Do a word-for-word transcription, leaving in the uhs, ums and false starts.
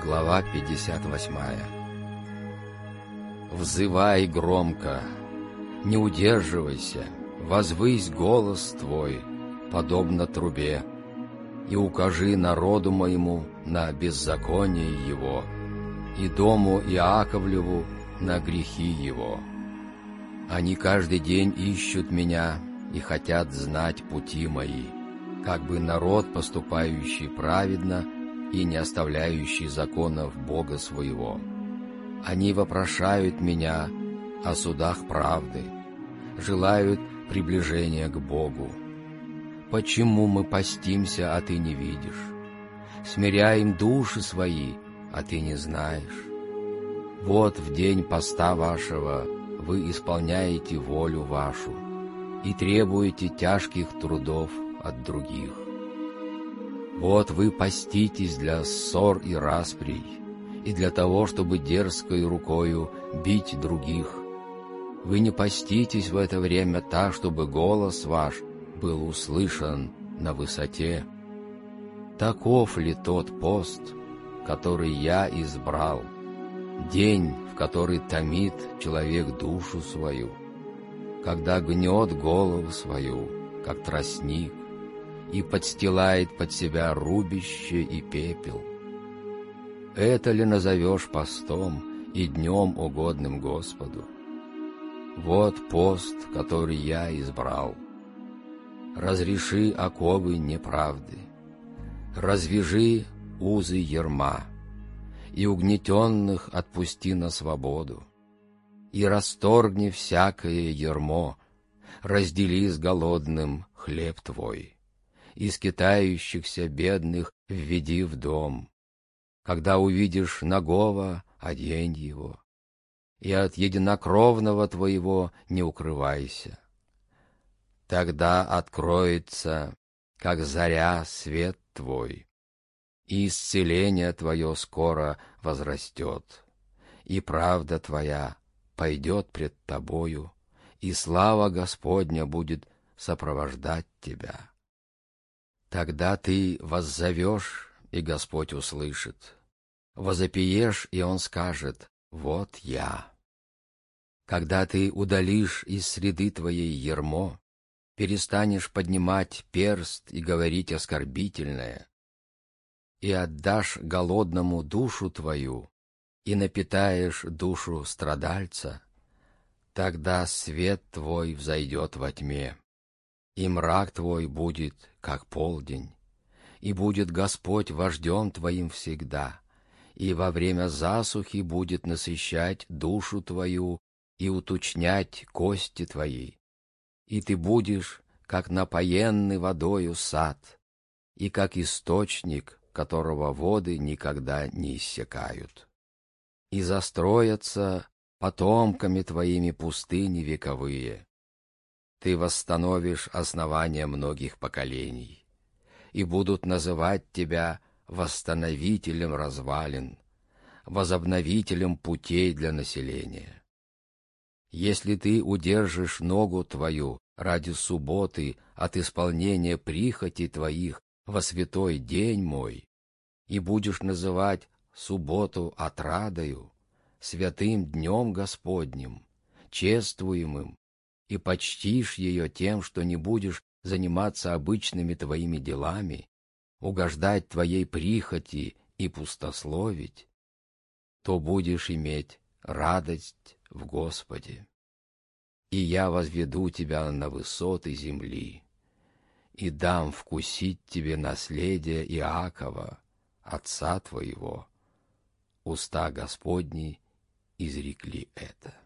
Глава пятьдесят восьмая. Взывай громко, не удерживайся, возвысь голос твой, подобно трубе, и укажи народу моему на беззаконие его, и дому Иаковлеву на грехи его. Они каждый день ищут меня и хотят знать пути мои, как бы народ, поступающий праведно и не оставляющий законов Бога своего. Они вопрошают меня о судах правды, желают приближения к Богу. Почему мы постимся, а ты не видишь? Смиряем души свои, а ты не знаешь? Вот в день поста вашего вы исполняете волю вашу и требуете тяжких трудов от других. Вот вы поститесь для ссор и расприй, и для того, чтобы дерзкой рукою бить других. Вы не поститесь в это время так, чтобы голос ваш был услышан на высоте. Таков ли тот пост, который я избрал, день, в который томит человек душу свою, когда гнет голову свою, как тростник, и подстилает под себя рубище и пепел? Это ли назовешь постом и днем угодным Господу? Вот пост, который я избрал. Разреши оковы неправды, развяжи узы ярма, и угнетенных отпусти на свободу, и расторгни всякое ярмо, раздели с голодным хлеб твой, и скитающихся бедных введи в дом. Когда увидишь нагого, одень его, и от единокровного твоего не укрывайся. Тогда откроется, как заря, свет твой, и исцеление твое скоро возрастет, и правда твоя пойдет пред тобою, и слава Господня будет сопровождать тебя. Тогда ты воззовешь, и Господь услышит, возопиешь, и Он скажет: «Вот я». Когда ты удалишь из среды твоей ярмо, перестанешь поднимать перст и говорить оскорбительное, и отдашь голодному душу твою, и напитаешь душу страдальца, тогда свет твой взойдет во тьме, и мрак твой будет, как полдень, и будет Господь вождем твоим всегда, и во время засухи будет насыщать душу твою и уточнять кости твои, и ты будешь, как напоенный водою сад, и как источник, которого воды никогда не иссякают. И застроятся потомками твоими пустыни вековые. Ты восстановишь основания многих поколений, и будут называть тебя восстановителем развалин, возобновителем путей для населения. Если ты удержишь ногу твою ради субботы от исполнения прихотей твоих во святой день мой, и будешь называть субботу отрадою, святым днем Господним, чествуемым, и почтишь ее тем, что не будешь заниматься обычными твоими делами, угождать твоей прихоти и пустословить, то будешь иметь радость в Господе. И я возведу тебя на высоты земли, и дам вкусить тебе наследие Иакова, отца твоего. Уста Господни изрекли это.